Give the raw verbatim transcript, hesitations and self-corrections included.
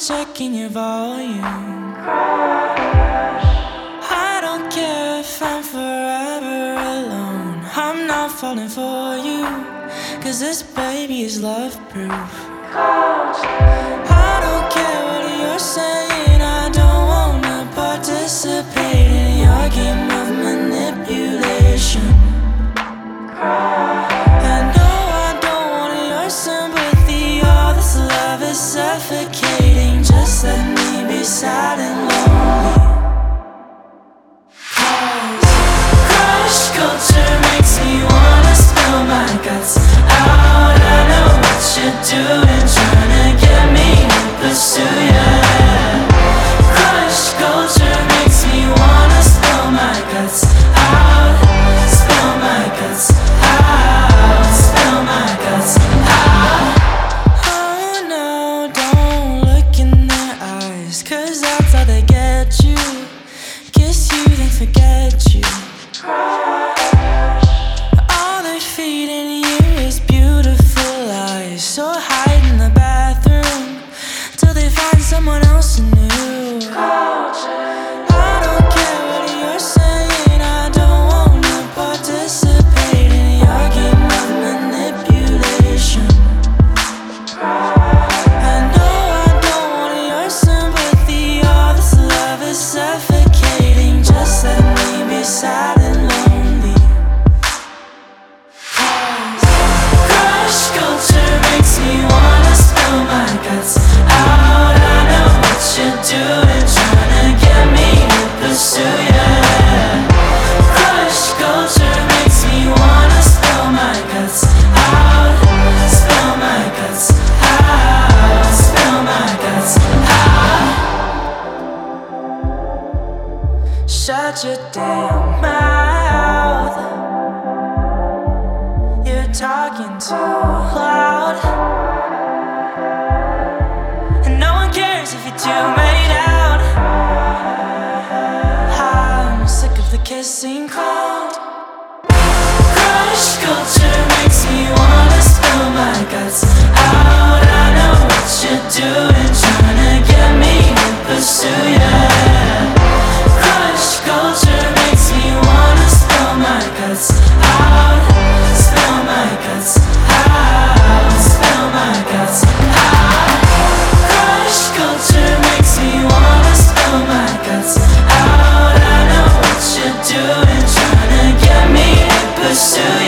checking your volume. I don't care if I'm forever alone. I'm not falling for you, cause this baby is love proof. I don't care what you're saying, I don't wanna participate in your game of manipulation. I know I don't want your sympathy, all this love is suffocating. Just let me be sad and lonely. Cause crush culture makes me wanna spill my guts out. I know what you're doing, trying to get me to pursue ya. Crush culture makes me wanna spill my guts out. Spill my guts out. Spill my guts out. Oh no, don't look in their eyes, cause that's how they get you. Kiss you, then forget you. All they're feeding you is beautiful lies. So hide in the bathroom till they find someone else new. I don't care what you're saying, I don't wanna participate in your game of manipulation. I know I don't want your sympathy, all this love is suffocating. Just let me be sad and lonely. Cause crush culture makes me wanna spill my guts out. I know what you're doing, trying to get me to pursue ya. Crush culture makes me wanna spill my guts out. Spill my guts out. Spill my guts out. Shut your damn mouth. You're talking too loud, and no one cares if you're too made out. I'm sick of the kissing crowd. Crush culture makes me wanna spill my guts out. I know what you're doing, trying to get me to pursue ya. Crush culture makes me wanna spill my guts out. Spill my guts out. Spill my guts out. Crush culture makes me wanna spill my guts out. I know what you're doing, trying to get me to pursue ya.